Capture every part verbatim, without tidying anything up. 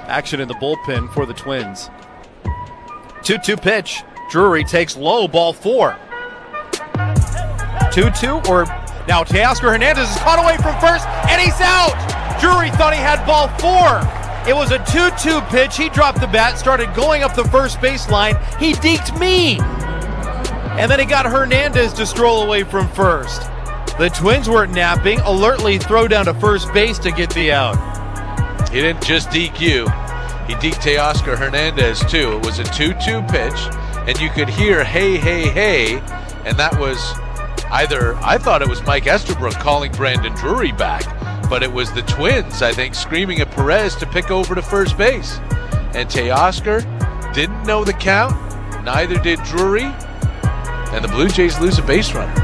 Action in the bullpen for the Twins. two two pitch. Drury takes low, ball four. two two or now Teoscar Hernandez is caught away from first and he's out. Drury thought he had ball four. It was a two two pitch. He dropped the bat, started going up the first baseline. He deked me. And then he got Hernandez to stroll away from first. The Twins weren't napping, alertly throw down to first base to get the out. He didn't just deke you. He deked Teoscar Hernandez too. It was a two two pitch, and you could hear hey, hey, hey, and that was either, I thought it was Mike Estabrook calling Brandon Drury back, but it was the Twins, I think, screaming at Perez to pick over to first base. And Teoscar didn't know the count, neither did Drury, and the Blue Jays lose a base runner.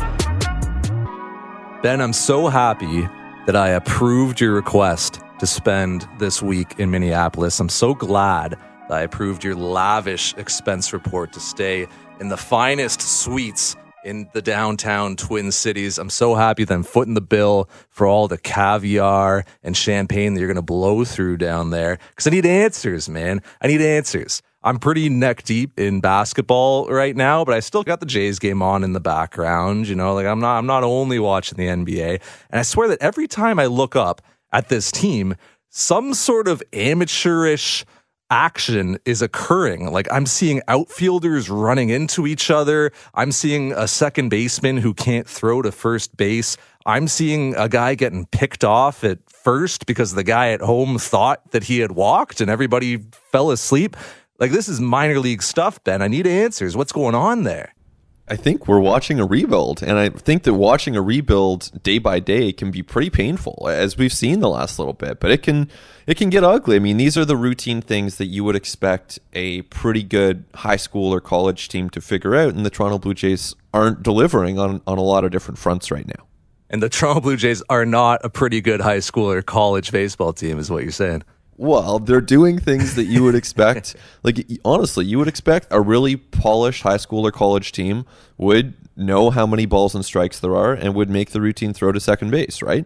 Ben, I'm so happy that I approved your request to spend this week in Minneapolis. I'm so glad that I approved your lavish expense report to stay in the finest suites in the downtown Twin Cities. I'm so happy that I'm footing the bill for all the caviar and champagne that you're going to blow through down there, because I need answers, man. I need answers. I'm pretty neck deep in basketball right now, but I still got the Jays game on in the background. You know, like I'm not, I'm not only watching the N B A. And I swear that every time I look up at this team, some sort of amateurish action is occurring. Like I'm seeing outfielders running into each other. I'm seeing a second baseman who can't throw to first base. I'm seeing a guy getting picked off at first because the guy at home thought that he had walked and everybody fell asleep. Like, this is minor league stuff, Ben. I need answers. What's going on there? I think we're watching a rebuild, and I think that watching a rebuild day by day can be pretty painful, as we've seen the last little bit. But it can it can get ugly. I mean, these are the routine things that you would expect a pretty good high school or college team to figure out, and the Toronto Blue Jays aren't delivering on, on a lot of different fronts right now. And the Toronto Blue Jays are not a pretty good high school or college baseball team, is what you're saying. Well, they're doing things that you would expect. Like, honestly, you would expect a really polished high school or college team would know how many balls and strikes there are and would make the routine throw to second base, right?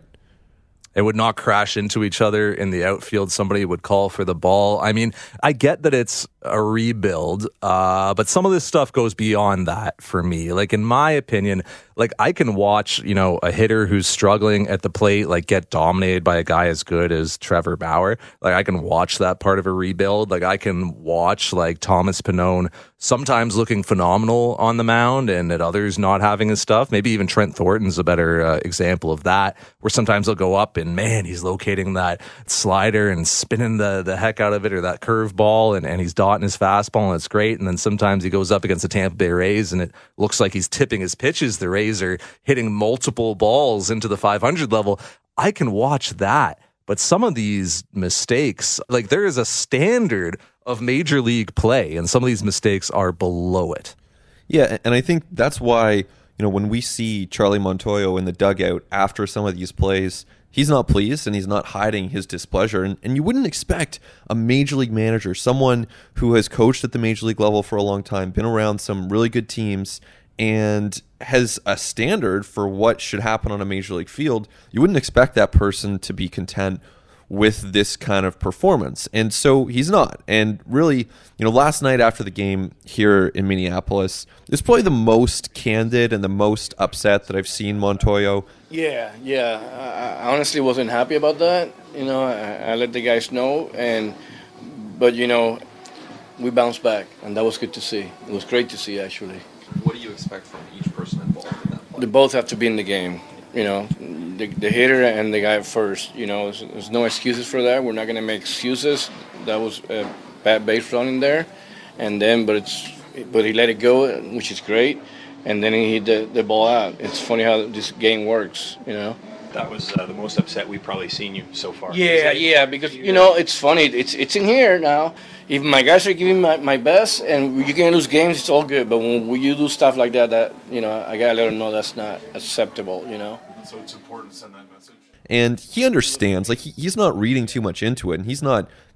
It would not crash into each other in the outfield. Somebody would call for the ball. I mean, I get that it's a rebuild, uh, but some of this stuff goes beyond that for me. Like, in my opinion, like I can watch, you know, a hitter who's struggling at the plate, like get dominated by a guy as good as Trevor Bauer. Like I can watch that part of a rebuild. Like I can watch like Thomas Pannone sometimes looking phenomenal on the mound and at others not having his stuff. Maybe even Trent Thornton's a better uh, example of that, where sometimes he'll go up and man, he's locating that slider and spinning the, the heck out of it, or that curve ball, and, and he's dotting his fastball and it's great. And then sometimes he goes up against the Tampa Bay Rays and it looks like he's tipping his pitches. The Rays are hitting multiple balls into the five hundred level. I can watch that. But some of these mistakes, like there is a standard of major league play, and some of these mistakes are below it. Yeah, and I think that's why, you know, when we see Charlie Montoyo in the dugout after some of these plays, he's not pleased and he's not hiding his displeasure. And, and you wouldn't expect a major league manager, someone who has coached at the major league level for a long time, been around some really good teams, and has a standard for what should happen on a major league field. You wouldn't expect that person to be content with this kind of performance. And so he's not. And really, you know, last night after the game here in Minneapolis is probably the most candid and the most upset that I've seen Montoyo. Yeah, yeah. I, I honestly wasn't happy about that. You know, I, I let the guys know, and but, you know, we bounced back, and that was good to see. It was great to see, actually. What do you expect from each person involved in that play? They both have to be in the game. You know, the, the hitter and the guy at first. You know, there's, there's no excuses for that. We're not going to make excuses. That was a bad base running there, and then but it's but he let it go, which is great, and then he hit the, the ball out. It's funny how this game works. You know. That was uh, the most upset we've probably seen you so far. Yeah, yeah, because, you know, it's funny. It's it's in here now. If my guys are giving my, my best and you can lose games, it's all good. But when, when you do stuff like that, that, you know, I got to let them know that's not acceptable, you know. So it's important to send that message. And he understands. Like, he, he's not reading too much into it, and he's not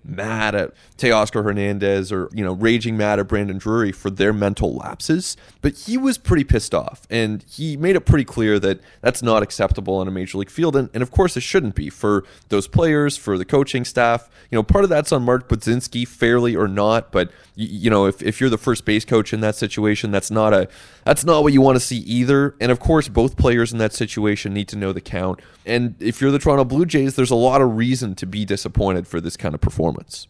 mad at Teoscar Hernandez or, you know, raging mad at Brandon Drury for their mental lapses, but he was pretty pissed off, and he made it pretty clear that that's not acceptable on a major league field, and, and of course it shouldn't be for those players, for the coaching staff. You know, part of that's on Mark Budzinski, fairly or not, but you, you know, if, if you're the first base coach in that situation, that's not a that's not what you want to see either. And of course, both players in that situation need to know the count. And if you're the Toronto Blue Jays, there's a lot of reason to be disappointed for this kind of performance.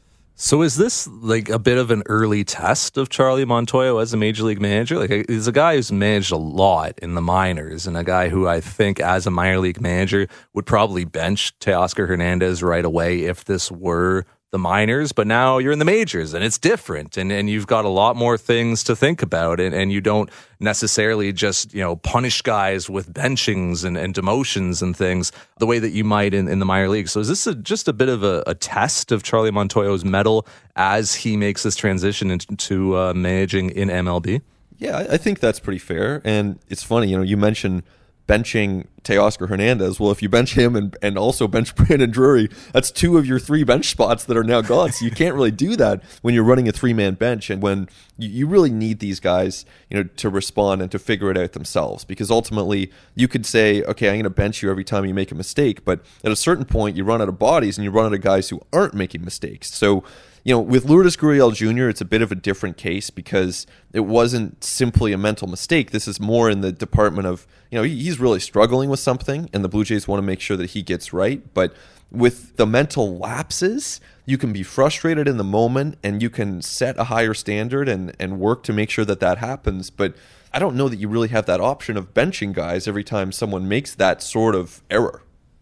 So is this like a bit of an early test of Charlie Montoyo as a major league manager? Like, he's a guy who's managed a lot in the minors, and a guy who I think as a minor league manager would probably bench Teoscar Hernandez right away if this were the minors, but now you're in the majors and it's different, and, and you've got a lot more things to think about, and, and you don't necessarily just, you know, punish guys with benchings and, and demotions and things the way that you might in, in the minor league. So is this a, just a bit of a, a test of Charlie Montoyo's mettle as he makes this transition into uh, managing in M L B? Yeah, I think that's pretty fair. And it's funny, you know, you mentioned benching Teoscar Hernandez. Well, if you bench him and, and also bench Brandon Drury, that's two of your three bench spots that are now gone. So you can't really do that when you're running a three-man bench, and when you, you really need these guys, you know, to respond and to figure it out themselves. Because ultimately, you could say, okay, I'm going to bench you every time you make a mistake, but at a certain point, you run out of bodies and you run out of guys who aren't making mistakes. So, you know, with Lourdes Gurriel Junior, it's a bit of a different case because it wasn't simply a mental mistake. This is more in the department of, you know, he's really struggling with something, and the Blue Jays want to make sure that he gets right. But with the mental lapses, you can be frustrated in the moment, and you can set a higher standard and, and work to make sure that that happens. But I don't know that you really have that option of benching guys every time someone makes that sort of error.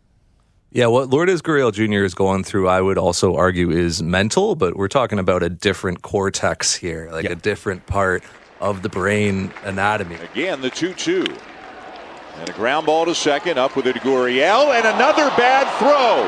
Yeah, what Lourdes Gurriel Junior is going through, I would also argue, is mental, but we're talking about a different cortex here, like yeah. a different part of the brain anatomy. Again, the two two. And a ground ball to second, up with it Gurriel, and another bad throw.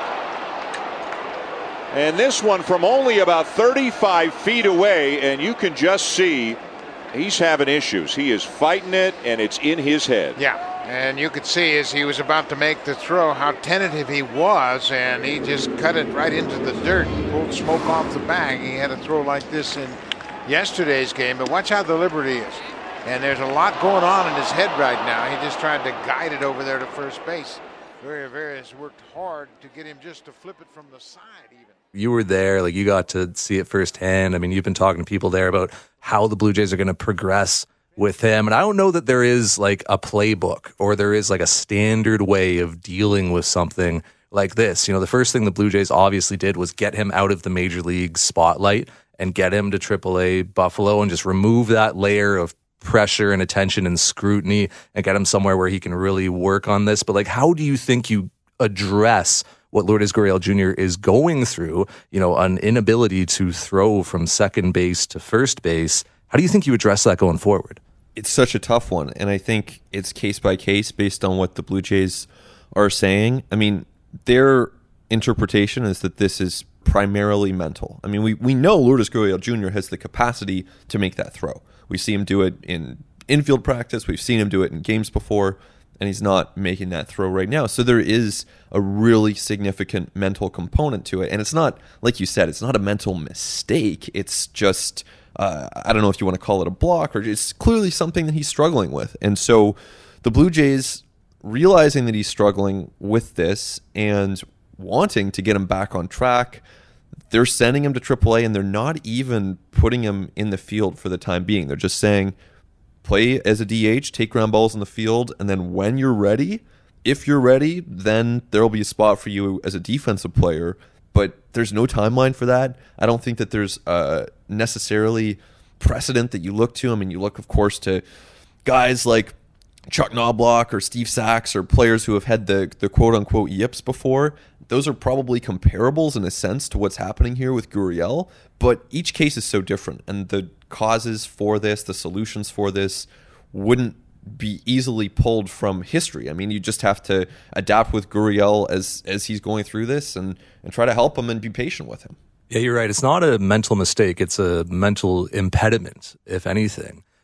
And this one from only about thirty-five feet away, and you can just see he's having issues. He is fighting it, and it's in his head. Yeah. And you could see as he was about to make the throw how tentative he was, and he just cut it right into the dirt and pulled smoke off the bag. He had a throw like this in yesterday's game, but watch how deliberate he is. And there's a lot going on in his head right now. He just tried to guide it over there to first base. Very, very has worked hard to get him just to flip it from the side even. You were there, like you got to see it firsthand. I mean, you've been talking to people there about how the Blue Jays are going to progress with him. And I don't know that there is like a playbook or there is like a standard way of dealing with something like this. You know, the first thing the Blue Jays obviously did was get him out of the major league spotlight and get him to triple A Buffalo and just remove that layer of pressure and attention and scrutiny and get him somewhere where he can really work on this. But like, how do you think you address what Lourdes Gurriel Junior is going through, you know, an inability to throw from second base to first base? How do you think you address that going forward? It's such a tough one, and I think it's case by case based on what the Blue Jays are saying. I mean, their interpretation is that this is primarily mental. I mean, we, we know Lourdes Gurriel Junior has the capacity to make that throw. We see him do it in infield practice. We've seen him do it in games before, and he's not making that throw right now. So there is a really significant mental component to it, and it's not, like you said, it's not a mental mistake. It's just... Uh, I don't know if you want to call it a block, or it's clearly something that he's struggling with. And so the Blue Jays, realizing that he's struggling with this and wanting to get him back on track, they're sending him to triple A, and they're not even putting him in the field for the time being. They're just saying, play as a D H, take ground balls in the field, and then when you're ready, if you're ready, then there'll be a spot for you as a defensive player. But there's no timeline for that. I don't think that there's uh, necessarily precedent that you look to. I mean, you look, of course, to guys like Chuck Knobloch or Steve Sachs or players who have had the, the quote-unquote yips before. Those are probably comparables in a sense to what's happening here with Gurriel. But each case is so different. And the causes for this, the solutions for this, wouldn't be easily pulled from history. I mean, you just have to adapt with Gurriel as as he's going through this and, and try to help him and be patient with him. Yeah, you're right. It's not a mental mistake. It's a mental impediment, if anything.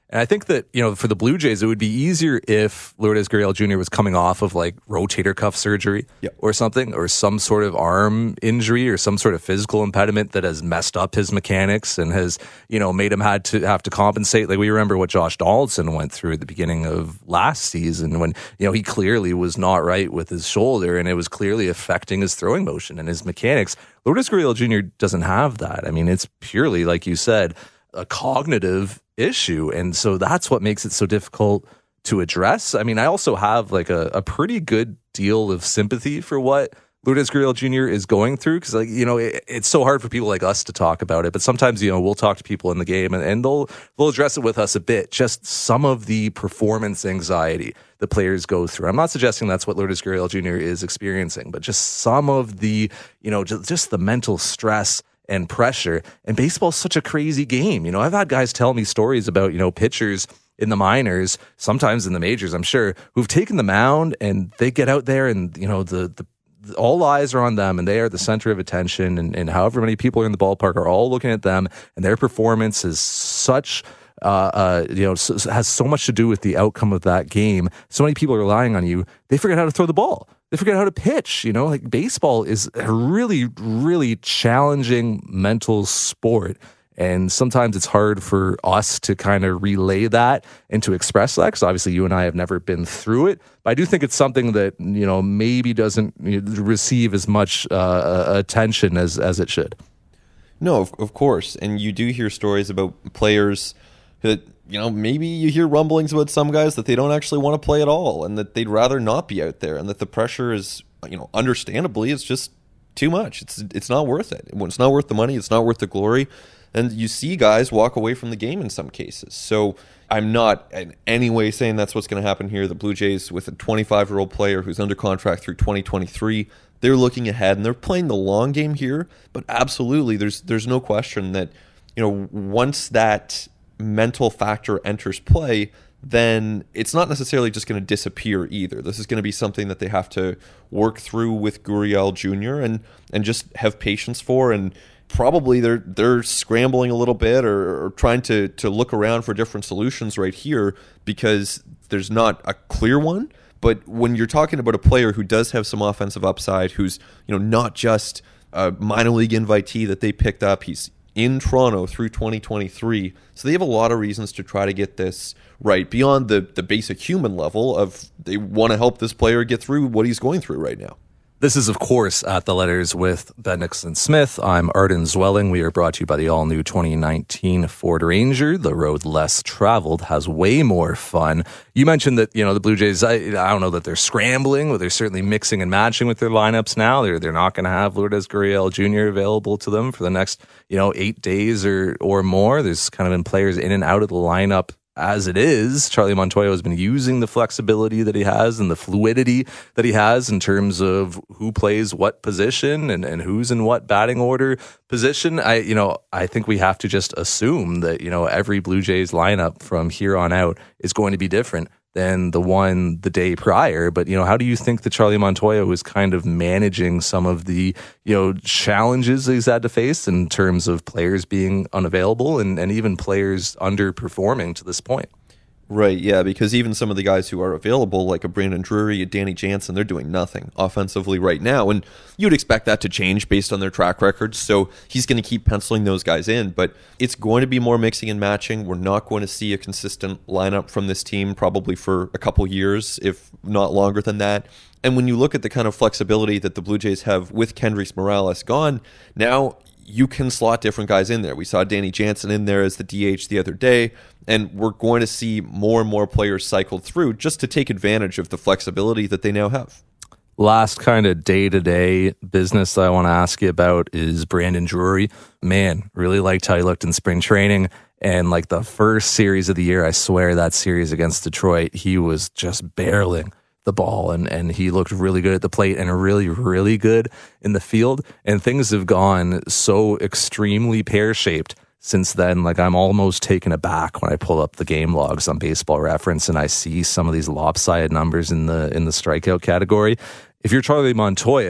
And I think that, you know, for the Blue Jays, it would be easier if Lourdes Gurriel Junior was coming off of like rotator cuff surgery yep. or something, or some sort of arm injury or some sort of physical impediment that has messed up his mechanics and has, you know, made him had to have to compensate. Like we remember what Josh Donaldson went through at the beginning of last season when, you know, he clearly was not right with his shoulder and it was clearly affecting his throwing motion and his mechanics. Lourdes Gurriel Junior doesn't have that. I mean, it's purely, like you said, a cognitive issue. And so that's what makes it so difficult to address. I mean, I also have like a, a pretty good deal of sympathy for what Lourdes Gurriel Junior is going through, because, like, you know, it, it's so hard for people like us to talk about it. But sometimes, you know, we'll talk to people in the game and, and they'll they'll address it with us a bit. Just some of the performance anxiety the players go through. I'm not suggesting that's what Lourdes Gurriel Junior is experiencing, but just some of the, you know, just, just the mental stress and pressure. And baseball's such a crazy game. You know, I've had guys tell me stories about, you know, pitchers in the minors, sometimes in the majors, I'm sure, who've taken the mound and they get out there and, you know, the, the, the all eyes are on them and they are the center of attention. And, and however many people are in the ballpark are all looking at them, and their performance is such, uh, uh, you know, so, has so much to do with the outcome of that game. So many people are relying on you. They forget how to throw the ball. They forget how to pitch. You know, like baseball is a really, really challenging mental sport. And sometimes it's hard for us to kind of relay that and to express that, because obviously you and I have never been through it. But I do think it's something that, you know, maybe doesn't receive as much uh, attention as, as it should. No, of, of course. And you do hear stories about players that, you know, maybe you hear rumblings about some guys that they don't actually want to play at all and that they'd rather not be out there, and that the pressure is, you know, understandably, it's just too much. It's it's not worth it. It's not worth the money. It's not worth the glory. And you see guys walk away from the game in some cases. So I'm not in any way saying that's what's going to happen here. The Blue Jays, with a twenty-five-year-old player who's under contract through twenty twenty-three, they're looking ahead and they're playing the long game here. But absolutely, there's there's no question that, you know, once that mental factor enters play, then it's not necessarily just going to disappear either. This is going to be something that they have to work through with Gurriel Junior and and just have patience for. And probably they're they're scrambling a little bit or, or trying to to look around for different solutions right here, because there's not a clear one. But when you're talking about a player who does have some offensive upside, who's, you know, not just a minor league invitee that they picked up, he's in Toronto through twenty twenty-three. So they have a lot of reasons to try to get this right, beyond the, the basic human level of they want to help this player get through what he's going through right now. This is, of course, At the Letters with Ben Nicholson Smith. I'm Arden Zwelling. We are brought to you by the all-new twenty nineteen Ford Ranger. The road less traveled has way more fun. You mentioned that, you know, the Blue Jays, I, I don't know that they're scrambling, but they're certainly mixing and matching with their lineups now. They're they're not going to have Lourdes Gurriel Junior available to them for the next, you know, eight days or or more. There's kind of been players in and out of the lineup as it is. Charlie Montoyo has been using the flexibility that he has and the fluidity that he has in terms of who plays what position and, and who's in what batting order position. I, you know, I think we have to just assume that, you know, every Blue Jays lineup from here on out is going to be different than the one the day prior. But, you know, how do you think that Charlie Montoyo is kind of managing some of the, you know, challenges he's had to face in terms of players being unavailable and, and even players underperforming to this point? Right, yeah, because even some of the guys who are available, like a Brandon Drury, a Danny Jansen, they're doing nothing offensively right now, and you'd expect that to change based on their track records, so he's going to keep penciling those guys in, but it's going to be more mixing and matching. We're not going to see a consistent lineup from this team probably for a couple years, if not longer than that. And when you look at the kind of flexibility that the Blue Jays have with Kendrys Morales gone, now you can slot different guys in there. We saw Danny Jansen in there as the D H the other day, and we're going to see more and more players cycled through just to take advantage of the flexibility that they now have. Last kind of day-to-day business that I want to ask you about is Brandon Drury. Man, really liked how he looked in spring training. And like the first series of the year, I swear that series against Detroit, he was just barreling the ball, and, and he looked really good at the plate and really, really good in the field. And things have gone so extremely pear-shaped since then. Like, I'm almost taken aback when I pull up the game logs on Baseball Reference and I see some of these lopsided numbers in the in the strikeout category. If you're Charlie Montoyo,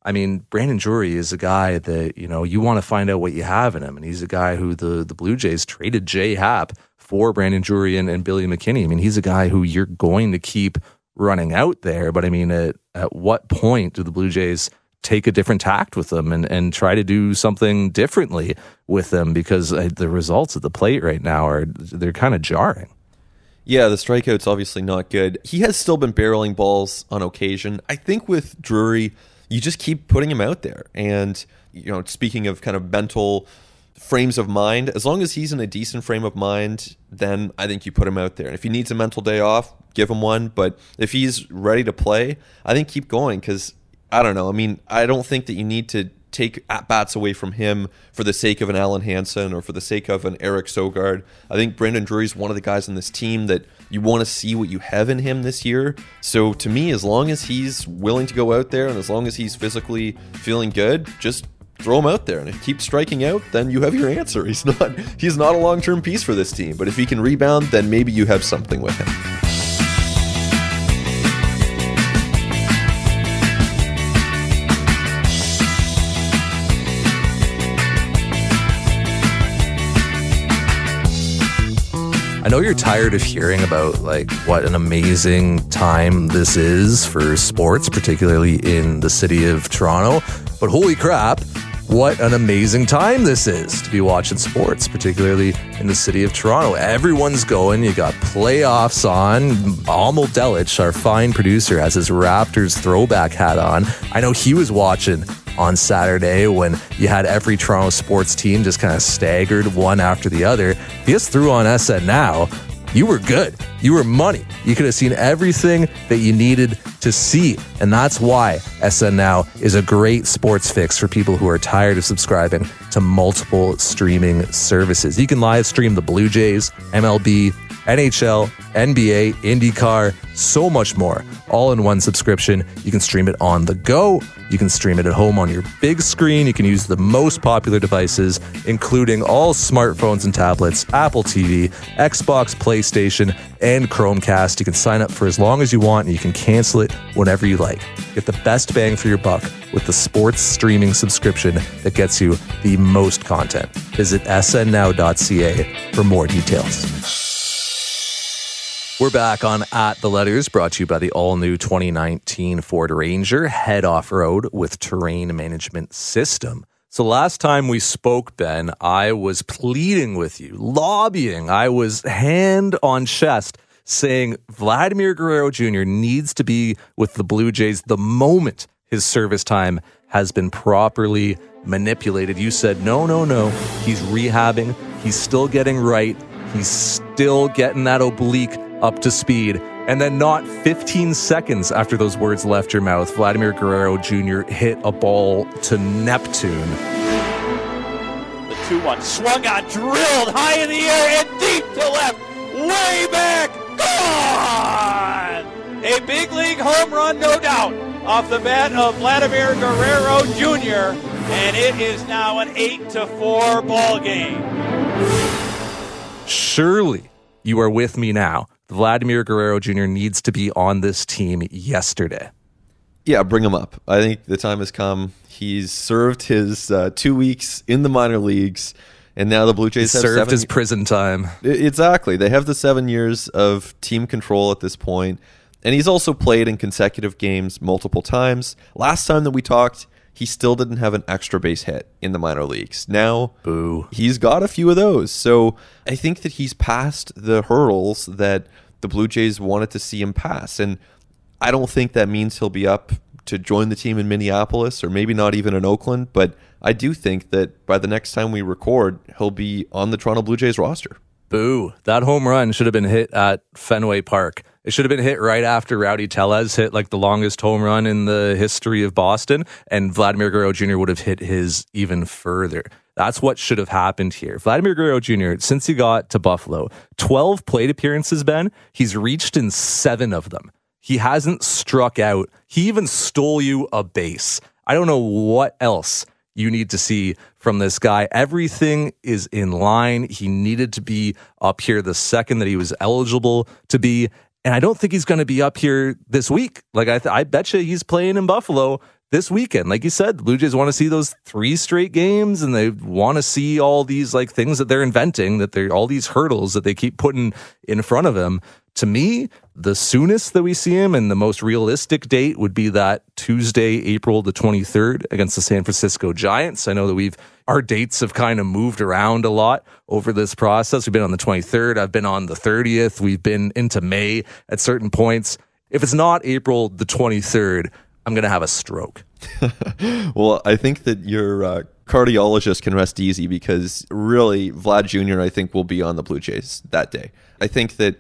I mean, Brandon Drury is a guy that, you know, you want to find out what you have in him. And he's a guy who the, the Blue Jays traded Jay Happ for Brandon Drury and, and Billy McKinney. I mean, he's a guy who you're going to keep running out there. But I mean, at, at what point do the Blue Jays take a different tact with them and, and try to do something differently with them? Because uh, the results at the plate right now are, they're kind of jarring. Yeah, the strikeout's obviously not good. He has still been barreling balls on occasion. I think with Drury, you just keep putting him out there. And, you know, speaking of kind of mental frames of mind, as long as he's in a decent frame of mind, then I think you put him out there. And if he needs a mental day off, give him one. But if he's ready to play, I think keep going, because, I don't know, I mean, I don't think that you need to take at-bats away from him for the sake of an Alan Hansen or for the sake of an Eric Sogard. I think Brandon Drury's one of the guys on this team that you want to see what you have in him this year. So to me, as long as he's willing to go out there and as long as he's physically feeling good, just throw him out there. And if he keeps striking out, then you have your answer. He's not he's not a long-term piece for this team. But if he can rebound, then maybe you have something with him. I know you're tired of hearing about like what an amazing time this is for sports, particularly in the city of Toronto, but holy crap, what an amazing time this is to be watching sports, particularly in the city of Toronto. Everyone's going. You got playoffs on. Amel Delic, our fine producer, has his Raptors throwback hat on. I know he was watching on Saturday when you had every Toronto sports team just kind of staggered one after the other. If you just threw on S N Now, you were good. You were money. You could have seen everything that you needed to see. And that's why S N Now is a great sports fix for people who are tired of subscribing to multiple streaming services. You can live stream the Blue Jays, M L B, N H L, N B A, IndyCar, so much more, all in one subscription. You can stream it on the go. You can stream it at home on your big screen. You can use the most popular devices, including all smartphones and tablets, Apple T V, Xbox, PlayStation, and Chromecast. You can sign up for as long as you want, and you can cancel it whenever you like. Get the best bang for your buck with the sports streaming subscription that gets you the most content. Visit s n now dot c a for more details. We're back on At the Letters, brought to you by the all-new twenty nineteen Ford Ranger. Head off-road with terrain management system. So last time we spoke, Ben, I was pleading with you, lobbying. I was hand on chest saying Vladimir Guerrero Junior needs to be with the Blue Jays the moment his service time has been properly manipulated. You said, no, no, no. He's rehabbing. He's still getting right. He's still getting that oblique up to speed. And then not fifteen seconds after those words left your mouth, Vladimir Guerrero Junior hit a ball to Neptune. The two one swung on, drilled high in the air and deep to left, way back, gone! A big league home run, no doubt, off the bat of Vladimir Guerrero Junior And it is now an eight to four ball game. Surely you are with me now. Vladimir Guerrero Junior needs to be on this team yesterday. Yeah, bring him up. I think the time has come. He's served his uh, two weeks in the minor leagues, and now the Blue Jays He's have served seven his prison time. Exactly. They have the seven years of team control at this point, and he's also played in consecutive games multiple times. Last time that we talked, he still didn't have an extra base hit in the minor leagues. Now, Boo. he's got a few of those. So I think that he's passed the hurdles that the Blue Jays wanted to see him pass. And I don't think that means he'll be up to join the team in Minneapolis or maybe not even in Oakland. But I do think that by the next time we record, he'll be on the Toronto Blue Jays roster. Boo. That home run should have been hit at Fenway Park. It should have been hit right after Rowdy Tellez hit like the longest home run in the history of Boston, and Vladimir Guerrero Junior would have hit his even further. That's what should have happened here. Vladimir Guerrero Junior, since he got to Buffalo, twelve plate appearances, Ben, he's reached in seven of them. He hasn't struck out. He even stole you a base. I don't know what else you need to see from this guy. Everything is in line. He needed to be up here the second that he was eligible to be. And I don't think he's going to be up here this week. Like, I, th- I bet you he's playing in Buffalo this weekend. Like you said, the Blue Jays want to see those three straight games, and they want to see all these like things that they're inventing, that they're all these hurdles that they keep putting in front of him. To me, the soonest that we see him and the most realistic date would be that Tuesday, April the twenty-third against the San Francisco Giants. I know that we've our dates have kind of moved around a lot over this process. We've been on the twenty-third. I've been on the thirtieth. We've been into May at certain points. If it's not April the twenty-third, I'm going to have a stroke. Well, I think that your uh, cardiologist can rest easy, because really Vlad Junior I think will be on the Blue Jays that day. I think that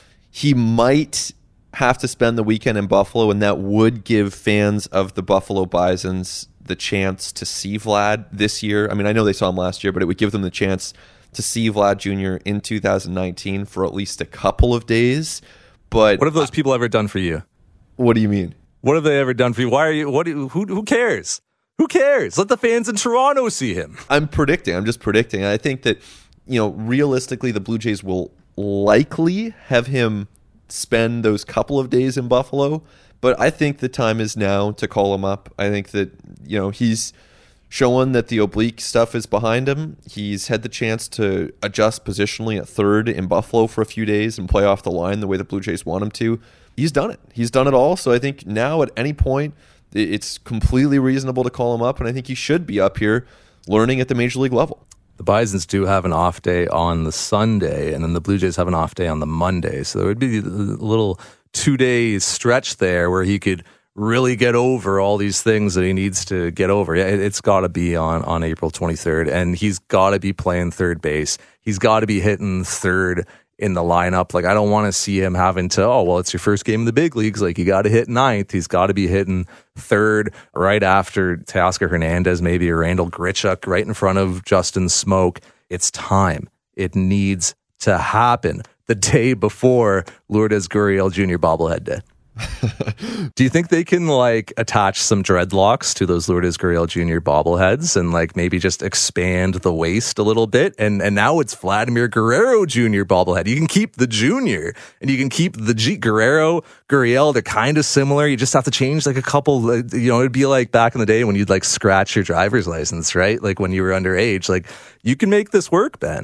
he might have to spend the weekend in Buffalo, and that would give fans of the Buffalo Bisons the chance to see Vlad this year. I mean, I know they saw him last year, but it would give them the chance to see Vlad Junior in two thousand nineteen for at least a couple of days. But what have those people ever done for you? What do you mean? What have they ever done for you? Why are you? What? Do you, who? Who cares? Who cares? Let the fans in Toronto see him. I'm predicting. I'm just predicting. I think that, you know, realistically, the Blue Jays will likely have him spend those couple of days in Buffalo, but I think the time is now to call him up. I think that, you know, he's showing that the oblique stuff is behind him. He's had the chance to adjust positionally at third in Buffalo for a few days and play off the line the way the Blue Jays want him to. He's done it. He's done it all. So I think now at any point, it's completely reasonable to call him up, and I think he should be up here learning at the major league level. The Bisons do have an off day on the Sunday, and then the Blue Jays have an off day on the Monday. So there would be a little two-day stretch there where he could really get over all these things that he needs to get over. Yeah, it's got to be on, on April twenty-third, and he's got to be playing third base. He's got to be hitting third in the lineup. Like, I don't want to see him having to, oh, well, it's your first game in the big leagues. Like, you got to hit ninth. He's got to be hitting third right after Teoscar Hernandez, maybe, or Randall Grichuk, right in front of Justin Smoke. It's time. It needs to happen the day before Lourdes Gurriel Junior bobblehead day. Do you think they can like attach some dreadlocks to those Lourdes Gurriel Junior bobbleheads and like maybe just expand the waist a little bit? And and now it's Vladimir Guerrero Junior bobblehead. You can keep the Junior and you can keep the G Guerrero Gurriel. They're kind of similar. You just have to change like a couple. You know, it'd be like back in the day when you'd like scratch your driver's license, right? Like when you were underage. Like you can make this work, Ben.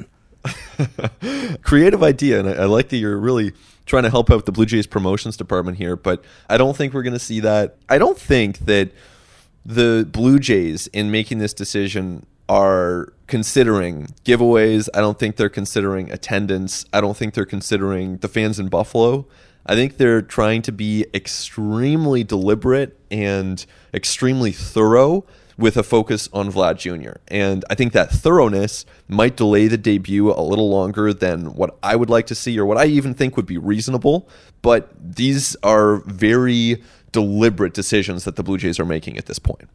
Creative idea, and I, I like that you're really trying to help out the Blue Jays promotions department here, but I don't think we're going to see that. I don't think that the Blue Jays, in making this decision, are considering giveaways. I don't think they're considering attendance. I don't think they're considering the fans in Buffalo. I think they're trying to be extremely deliberate and extremely thorough with a focus on Vlad Junior And I think that thoroughness might delay the debut a little longer than what I would like to see, or what I even think would be reasonable. But these are very deliberate decisions that the Blue Jays are making at this point.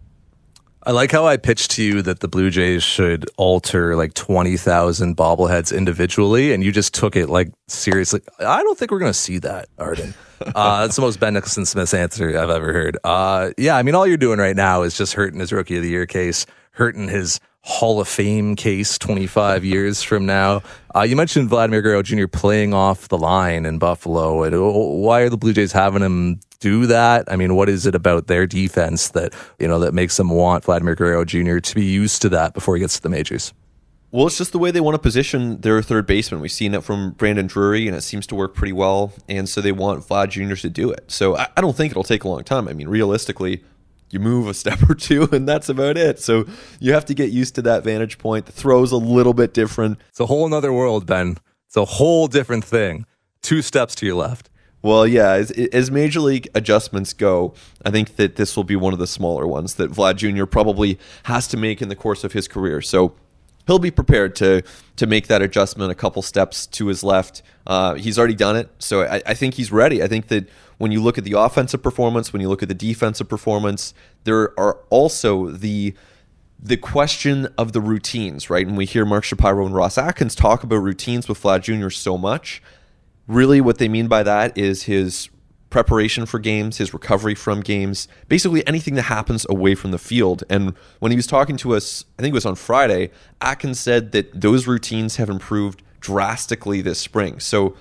I like how I pitched to you that the Blue Jays should alter like twenty thousand bobbleheads individually, and you just took it like seriously. I don't think we're going to see that, Arden. Uh, that's the most Ben Nicholson Smith answer I've ever heard. Uh, yeah, I mean, all you're doing right now is just hurting his Rookie of the Year case, hurting his Hall of Fame case twenty-five years from now. Uh, you mentioned Vladimir Guerrero Junior playing off the line in Buffalo. And why are the Blue Jays having him do that? I mean, what is it about their defense that, you know, that makes them want Vladimir Guerrero Junior to be used to that before he gets to the majors? Well, it's just the way they want to position their third baseman. We've seen it from Brandon Drury, and it seems to work pretty well. And so they want Vlad Junior to do it. So I, I don't think it'll take a long time. I mean, realistically, you move a step or two, and that's about it. So you have to get used to that vantage point. The throw's a little bit different. It's a whole nother world, Ben. It's a whole different thing. Two steps to your left. Well, yeah, as, as major league adjustments go, I think that this will be one of the smaller ones that Vlad Junior probably has to make in the course of his career. So he'll be prepared to to make that adjustment a couple steps to his left. Uh, he's already done it, so I, I think he's ready. I think that when you look at the offensive performance, when you look at the defensive performance, there are also the the question of the routines, right? And we hear Mark Shapiro and Ross Atkins talk about routines with Vlad Junior so much. Really what they mean by that is his preparation for games, his recovery from games, basically anything that happens away from the field. And when he was talking to us, I think it was on Friday, Atkins said that those routines have improved drastically this spring. So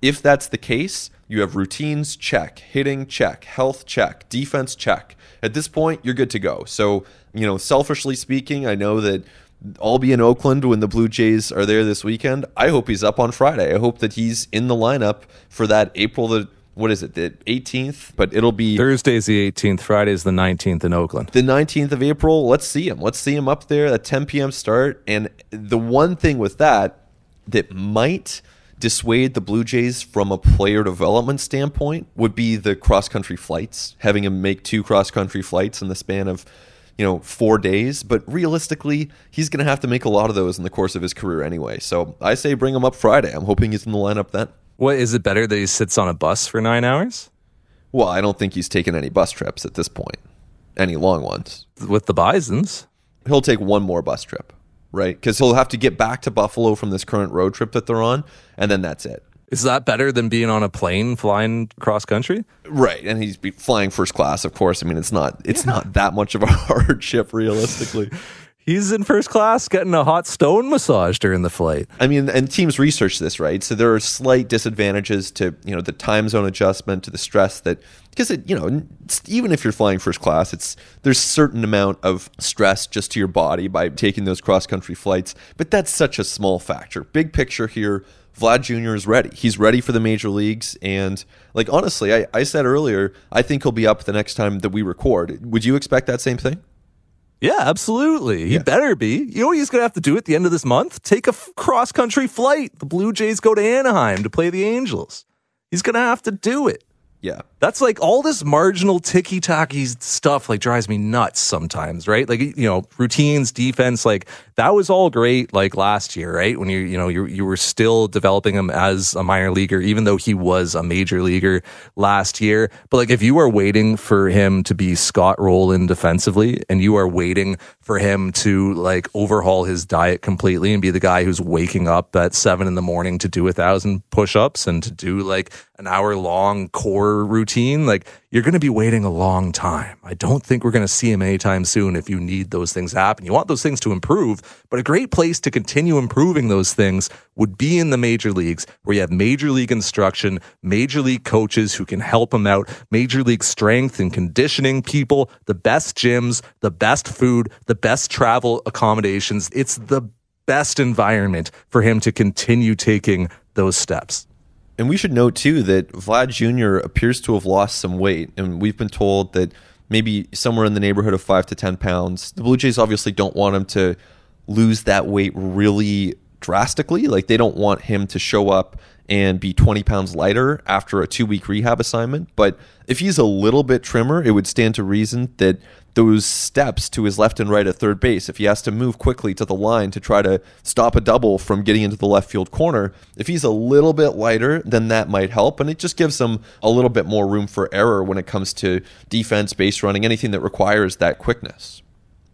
If that's the case, you have routines, check. Hitting, check. Health, check. Defense, check. At this point, you're good to go. So, you know, selfishly speaking, I know that I'll be in Oakland when the Blue Jays are there this weekend. I hope he's up on Friday. I hope that he's in the lineup for that April the, what is it, the eighteenth? But it'll be... Thursday's the eighteenth, Friday's the nineteenth in Oakland. The nineteenth of April, let's see him. Let's see him up there at ten p.m. start. And the one thing with that that might dissuade the Blue Jays from a player development standpoint would be the cross-country flights, having him make two cross-country flights in the span of, you know, four days. But realistically, he's going to have to make a lot of those in the course of his career anyway. So I say bring him up Friday. I'm hoping he's in the lineup then. What, is it better that he sits on a bus for nine hours? Well, I don't think he's taken any bus trips at this point, any long ones. With the Bisons? He'll take one more bus trip, right? Because he'll have to get back to Buffalo from this current road trip that they're on, and then that's it. Is that better than being on a plane flying cross country? Right, and he's be flying first class, of course. I mean, it's not it's yeah. not that much of a hardship, realistically. He's in first class getting a hot stone massage during the flight. I mean, and teams research this, right? So there are slight disadvantages to, you know, the time zone adjustment, to the stress that, because it, you know, even if you're flying first class, it's there's a certain amount of stress just to your body by taking those cross-country flights. But that's such a small factor. Big picture here, Vlad Junior is ready. He's ready for the major leagues. And, like, honestly, I, I said earlier, I think he'll be up the next time that we record. Would you expect that same thing? Yeah, absolutely. He yeah. better be. You know what he's going to have to do at the end of this month? Take a f- cross-country flight. The Blue Jays go to Anaheim to play the Angels. He's going to have to do it. Yeah. That's like all this marginal ticky-tacky stuff like drives me nuts sometimes, right? Like, you know, routines, defense, like that was all great like last year, right? When you, you know, you you were still developing him as a minor leaguer, even though he was a major leaguer last year. But like if you are waiting for him to be Scott Rowland defensively and you are waiting for him to like overhaul his diet completely and be the guy who's waking up at seven in the morning to do a thousand push-ups and to do like an hour long core routine, like you're going to be waiting a long time. I don't think we're going to see him anytime soon if you need those things to happen. You want those things to improve, but a great place to continue improving those things would be in the major leagues where you have major league instruction, major league coaches who can help him out, major league strength and conditioning people, the best gyms, the best food, the best travel accommodations. It's the best environment for him to continue taking those steps. And we should note, too, that Vlad Junior appears to have lost some weight. And we've been told that maybe somewhere in the neighborhood of five to ten pounds. The Blue Jays obviously don't want him to lose that weight really drastically. Like, they don't want him to show up and be twenty pounds lighter after a two-week rehab assignment. But if he's a little bit trimmer, it would stand to reason that those steps to his left and right at third base, if he has to move quickly to the line to try to stop a double from getting into the left field corner, if he's a little bit lighter, then that might help. And it just gives him a little bit more room for error when it comes to defense, base running, anything that requires that quickness.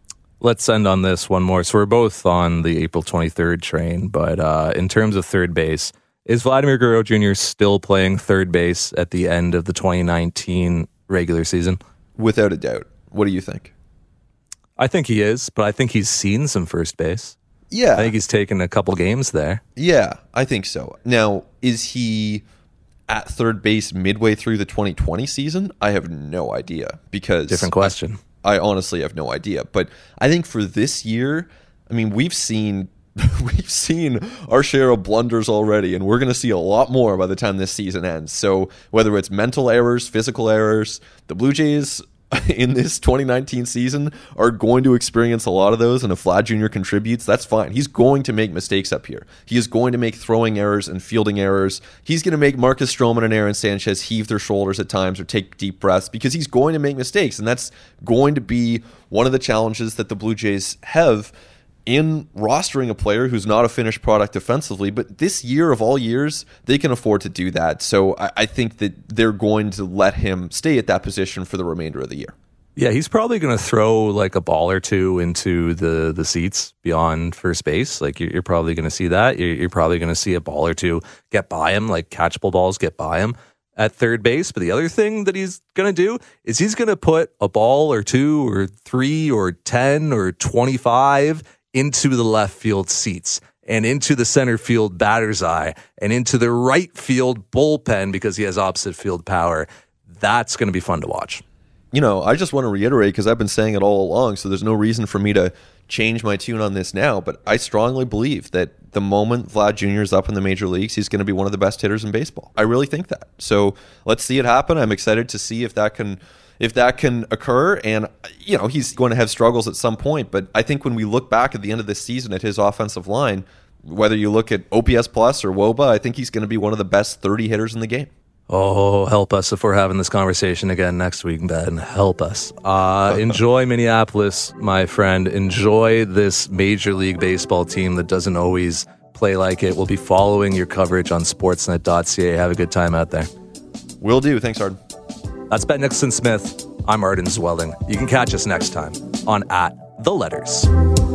Let's end on this one more. So we're both on the April twenty-third train, but uh, in terms of third base, is Vladimir Guerrero Junior still playing third base at the end of the twenty nineteen regular season? Without a doubt. What do you think? I think he is, but I think he's seen some first base. Yeah. I think he's taken a couple games there. Yeah, I think so. Now, is he at third base midway through the twenty twenty season? I have no idea because... Different question. I, I honestly have no idea. But I think for this year, I mean, we've seen... We've seen our share of blunders already, and we're going to see a lot more by the time this season ends. So whether it's mental errors, physical errors, the Blue Jays in this twenty nineteen season are going to experience a lot of those, and if Vlad Junior contributes, that's fine. He's going to make mistakes up here. He is going to make throwing errors and fielding errors. He's going to make Marcus Stroman and Aaron Sanchez heave their shoulders at times or take deep breaths because he's going to make mistakes, and that's going to be one of the challenges that the Blue Jays have in rostering a player who's not a finished product defensively. But this year of all years, they can afford to do that. So I, I think that they're going to let him stay at that position for the remainder of the year. Yeah, he's probably going to throw like a ball or two into the, the seats beyond first base. Like you're, you're probably going to see that. You're, you're probably going to see a ball or two get by him, like catchable balls get by him at third base. But the other thing that he's going to do is he's going to put a ball or two or three or ten or twenty-five into the left field seats. and into the center field batter's eye and into the right field bullpen because he has opposite field power. That's going to be fun to watch. You know, I just want to reiterate, because I've been saying it all along, so there's no reason for me to change my tune on this now, but I strongly believe that the moment Vlad Junior is up in the major leagues, he's going to be one of the best hitters in baseball. I really think that. So let's see it happen. I'm excited to see if that can if that can occur. And, you know, he's going to have struggles at some point, but I think when we look back at the end of this season at his offensive line, whether you look at O P S plus or W O B A, I think he's going to be one of the best thirty hitters in the game. Oh, help us if we're having this conversation again next week, Ben. Help us. Uh, enjoy Minneapolis, my friend. Enjoy this Major League Baseball team that doesn't always play like it. We'll be following your coverage on sportsnet dot c a. Have a good time out there. Will do. Thanks, Arden. That's Ben Nicholson Smith. I'm Arden Zwelling. You can catch us next time on At The Letters.